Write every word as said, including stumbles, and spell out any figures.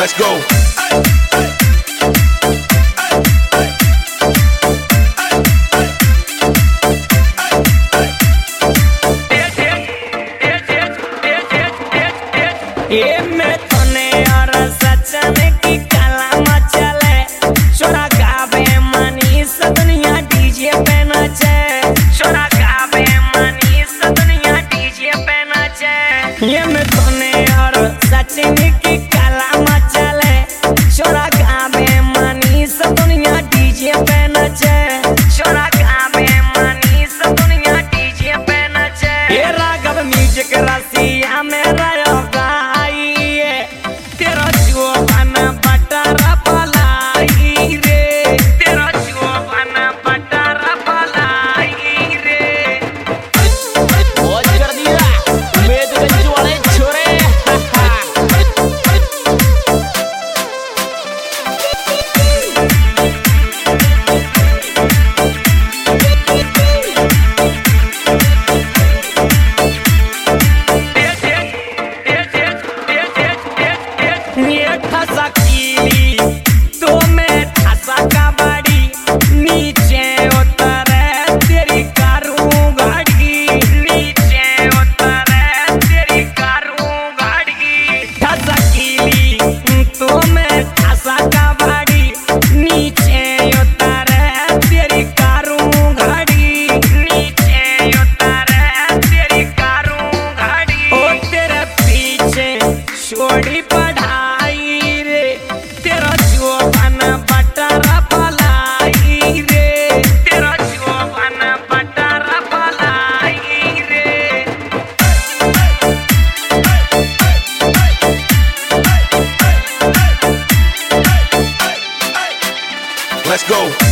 Let's go. ये मैं तने और सचने की काला मचले छोरा गावे मनी सदनिया डीजे पे नाचे छोरा गावे मनी सदनिया डीजे पे नाचे ये मैं तने और सचने की काला मचले छोरा गावे मनी सदनिया डीजे पे नाचे छोरा गावे मनी सदनिया डीजे पे नाचे ये राघव म्यूजिक रसिया मेरा छोड़ी पढ़ाई रे तेरा जुबान बटारा पलाई रे तेरा जुबान बटारा पलाई रे Let's go.